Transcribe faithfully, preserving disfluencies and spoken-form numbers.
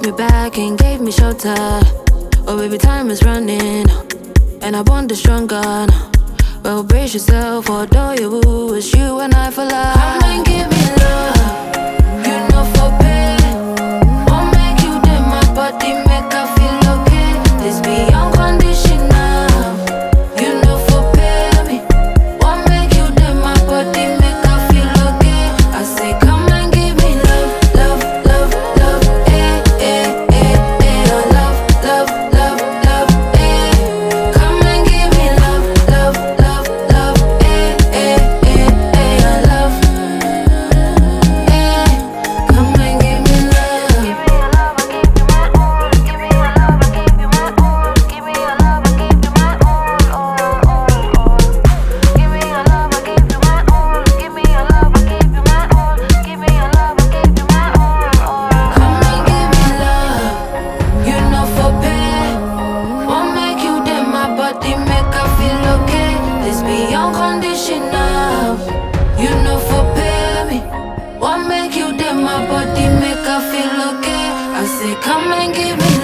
me back and gave me shelter. Oh baby, time is running and I want the stronger now. Well, brace yourself, although you woo, it's you and I for life. Come and give me love, you know for pay. Won't make you dead, my body make I feel okay. This be unconditional, you know for pay me. Won't make you dead, my body make I feel okay. I say come and give me love, love, love, love, eh, eh, eh, eh. Oh, love, love, love, love, eh. Come and give me love, love, love, love, eh, eh, eh, eh. Oh, love, eh. Come and give me love. Give me your love, I give you my all. Give me your love, I give you my all. Give me your love, I give you my all. Give me your love, I give you my all. Give me your love, I give you my all. Come and give me love, you know for pay. Won't make you dead, my body make I feel okay. This be unconditional, you know for pay me. Won't make you dead, my body make I feel okay. I say come and give me